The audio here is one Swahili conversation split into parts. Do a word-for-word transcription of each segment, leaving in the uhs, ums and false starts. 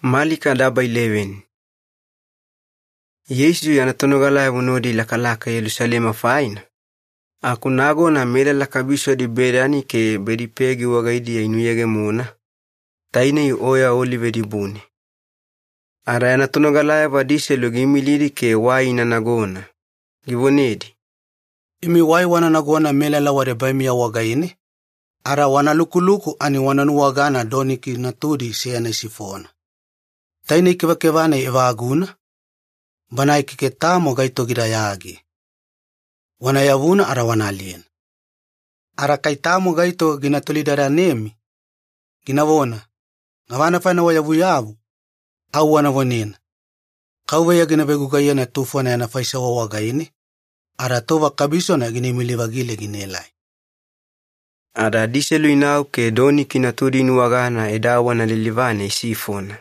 Malika daba eleven. Yesu yanatonogala bunodi lakalaka Yerusalema faina. Akunago na mele lakabiso di bedani ke bedipegi wagaidi ya inuyege muna. Taine yu oya olive di buni. Ara yanatonogala vadise lugimiliri ke wai na nagona. Givonedi. Imi wai wana nagona mele la warebaimi ya wagaini. Ara wana lukuluku ani wana nuwagana doniki natudi siyane sifona. Taine ikivakevane evaguna. Bana ikiketamo gaito girayagi. Wana yavuna ara wana alien. Ara kaitamo gaito ginatolidara nemi. Ginavona. Ngavana fana wayavu yavu. Au wana vonena. Kauwe ya ginavegu gaya na tufona ya nafaisa wa wagaini. Ara tova kabiso na ginimilivagile ginelai. Ara diselu inau ke doni kinatudi nuwagana edawa na lilivane sifona.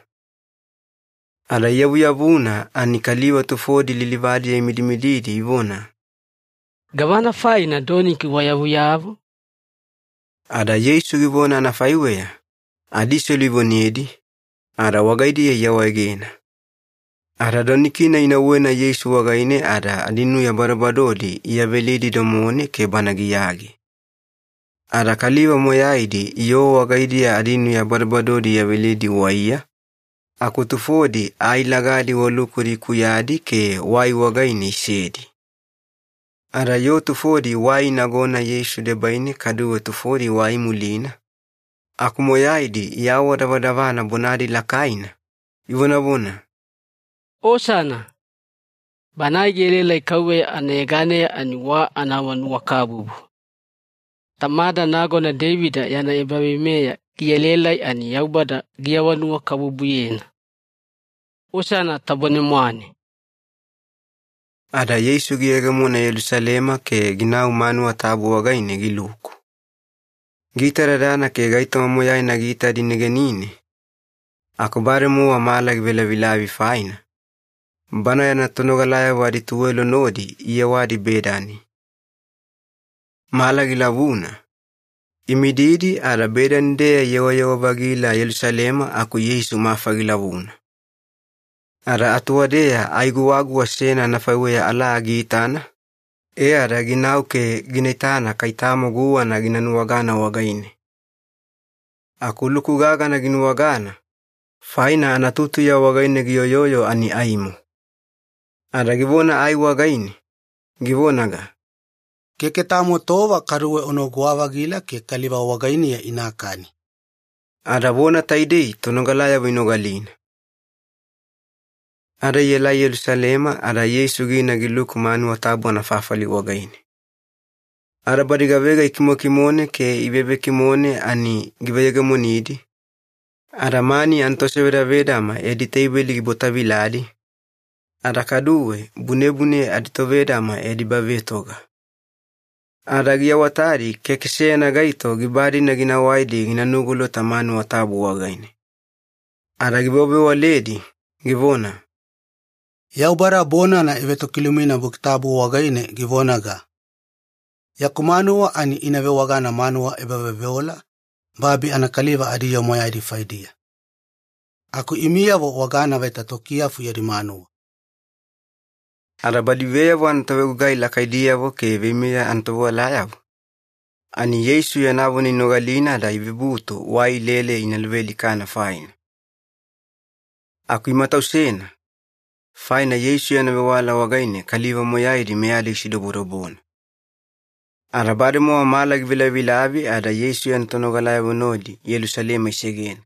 Ara yavu yavuna anikaliwa tufodi lilivadi ya imidimididi ivona. Gavana fai na doni kiwa yavu yavu. Ara Yesu givona na faiwea. Adiselu ivoniedi. Ara wagaidi ya yawa egena. Ara doni kina inawena Yesu wagaine ara adinu ya barabadodi iya velidi domone ke banagiyagi. Ara kaliwa moyaidi iyo wagaidi ya adinu ya barabadodi ya velidi waiya. Akutufodi ay lagadi walukuri kuyadi ke wai wagaini sedi. Ara yo tufodi wai nagona Yesu de baini kaduwe tufodi wai mulina. Akumoyaidi ya wadavadavana bonadi lakaina. Ivona bona. O sana. Banagele laikawe anegane aniwa anawanu wakabubu. Tamada nagona Davida yana ibabimea kiyelelai ani yaubada giyawanu wakabubu yena. Osana tabone mwani. Ada Yesu giyegamo na Yerusalema ke ginau manu watabu wagaine giluku. Gitaradana ke gaito mamoyai na gita dinegenine. Akubare muwa malag vela vilavi faina. Bana ya natonogalaya wadi tuwelo nodi iya wadi bedani. Malag ilavuna. Imididi ala bedani dea yewa yewa bagila Yerusalema aku Yesu mafagilavuna. Ara atuwadea aiguwagu wa sena na faiwea ala agitana. E ara ginau ke ginetana kaitamo guwa na ginanuwagana wagaine. Aku lukugaga na ginuwagana. Faina anatutu ya wagaine giyoyoyo ani aimu. Ara givona ai wagaine. Givonaga. Keketamo tova karuwe onoguwa gila ke kaliva wagaine ya inakani. Ara vona taidei tonogalaya vinogalina. Ara yela Yerusalema ara Yesu gina giluku manu watabu na fafali wagaine. Ara badigavega ikimo kimone ke ibebe kimone ani givayega monidi. Ara mani antosevera vedama editeibeli gibotaviladi. Ara kaduwe bunebune aditovedama edibavetoga. Ara giyawatari kekisea na gaito gibadi na ginawaidi ginanugulo tamanu watabu wagaine. Ara gibobe waledi givona. Yaubara bona na iveto kilumina buktabu wagaine givonaga. Yakumanuwa ani inave wagana manuwa ebaveveola, babi anakaliva adiyo moya edi faidia. Aku imiyavo wagana veta tokia fuyari manuwa. Ara badiveyavu antavegu gai lakaidiyavu ke vimiya antavu alayavu. Ani Yesu yanavu ni nogalina da ibibuto wai lele inalveli kana faina. Aku imatausena. Faina Yesu yanawewala wagaine kaliva moyaidi meali shidoborobona. Arabade moa malag vila vilavi ada Yesu yanatonogalaya vonodi Yerusalema isegena.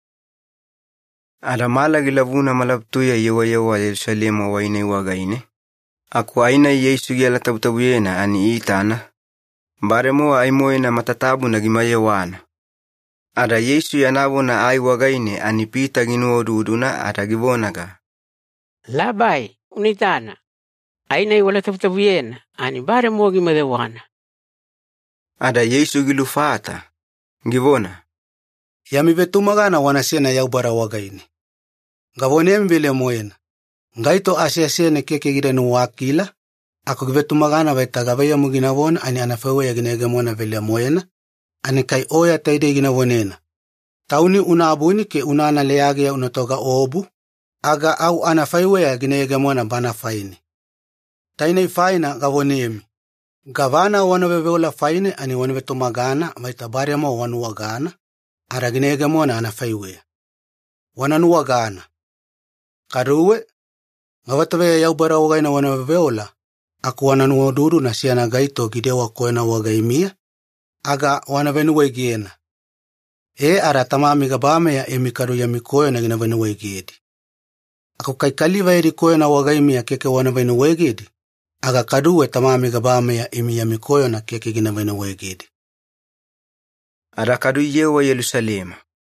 Ada malag ilavuna malabtuya yewa yewa Yerusalema waine wagaine. Aku aina Yesu gela tabutabuyena ani itana. Bare moa aimoena matatabu na gimayewana. Ada Yesu yanavona ai wagaine ani pita ginuo duduna ada givonaga. Labai, unitana. Aina iwala tabutabuyena, ani bare mogi madewana. Ada Yesu gilufata. Givona. Yamivetumagana wanasena yaubara wagaini. Gavone mbele moena. Ngaito asiasene keke girenu wakila. Ako givetumagana vaitagavaya muginavona ani anafewe ya ginegemona vele moena. Ani kai oya taide ginavonena. Tauni una abuni ke una ana leage unatoga obu, aga au ana faiwea ginege mwana bana faini. Tainei faina gavonemi. Gavana wana weweola faine ani wana wetu magana, maita bari ama wanu wagana, ara ginege mwana ana faiwea. Wana nu wagana. Karuwe, gavatawe yau bara wagaina wana weweola, aku wana nu waduru na siana gaito gidewa koena wagaimia, aga wana wenuwe giena. E ara tamami gabame ya emikaru ya mikoyo na gina wenuwe giedi. Ako kai kaliva eri koena wagaimia keke wana wenuwe giedi. Aga kaduwe tamami gabame ya imi ya mikoyo na keke gina wenuwe giedi. Ara kadu yewa Yerusalema.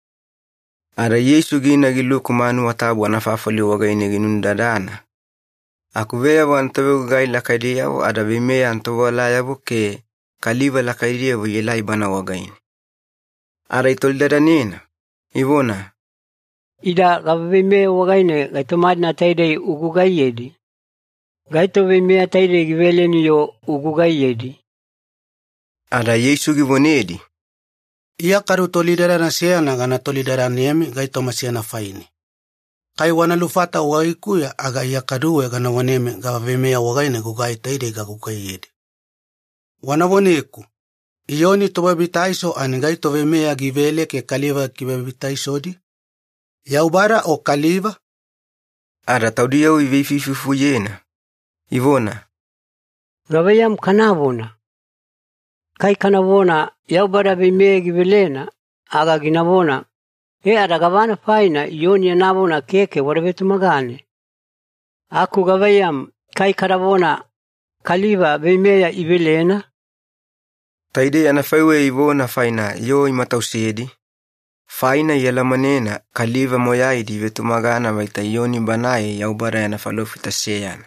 Ara Yesu gina gilu kumanu watabu wanafafali wagaini ginundadana. Akuvea wantawe ugai lakaidia yawo ada vimea antowa la yawo ke kaliva lakaidia yawo yelai bana wagaini. Ara itolidada nina, Ivona. Ida gavimea wagaini gaitomadi na taidei ugugai yedi. Gaito vimea taidei giveleni yo ugugai yedi. Ara Yesu givonedi. Ia karu tolidara na siana gana tolidara niemi gaito masiana faini. Kai wana lufata waikuya aga ia karuwe gana waneme gavimea wagaini gugai taidei gagugai yedi. Wana woneku. Ioni tobabitaiso ani gaito vimea givele ke kaliva kibabitaisodi. Yaubara o kaliva. Ara taudia uivi fififu yena. Ivona. Gavayam kanavona. Kai kanavona yaubara vimea givelena aga ginavona. E ara gavana faina ioni anavona keke waravetu magane. Aku gavayam kai kanavona kaliva vimea ivelena. Taide anafaiwe Ivona faina yo imatausiedi. Faina yala manena kaliva moyaidi vetu magana vaita ioni banaye yaubara yanafalofita seyana.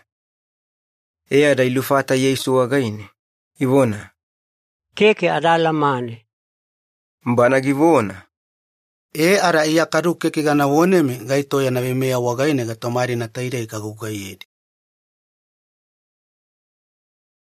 E ada ilufata Yesu wagaini. Ivona. Keke adala mane. Mbana givona. E ara ia karu keke gana woneme gaito ya navimea wagaine gatomari na taide ikagugai yedi.